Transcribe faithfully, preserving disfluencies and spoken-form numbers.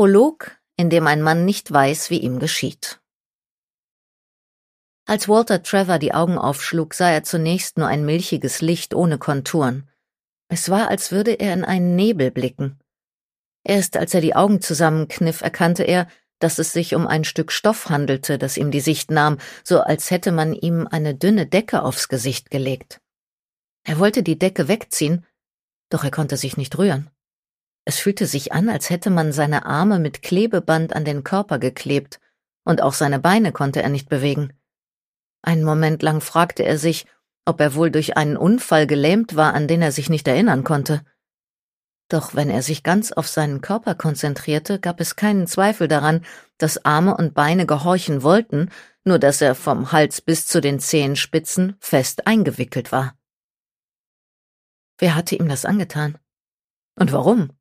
Prolog, in dem ein Mann nicht weiß, wie ihm geschieht. Als Walter Trevor die Augen aufschlug, sah er zunächst nur ein milchiges Licht ohne Konturen. Es war, als würde er in einen Nebel blicken. Erst als er die Augen zusammenkniff, erkannte er, dass es sich um ein Stück Stoff handelte, das ihm die Sicht nahm, so als hätte man ihm eine dünne Decke aufs Gesicht gelegt. Er wollte die Decke wegziehen, doch er konnte sich nicht rühren. Es fühlte sich an, als hätte man seine Arme mit Klebeband an den Körper geklebt, und auch seine Beine konnte er nicht bewegen. Einen Moment lang fragte er sich, ob er wohl durch einen Unfall gelähmt war, an den er sich nicht erinnern konnte. Doch wenn er sich ganz auf seinen Körper konzentrierte, gab es keinen Zweifel daran, dass Arme und Beine gehorchen wollten, nur dass er vom Hals bis zu den Zehenspitzen fest eingewickelt war. Wer hatte ihm das angetan? Und warum?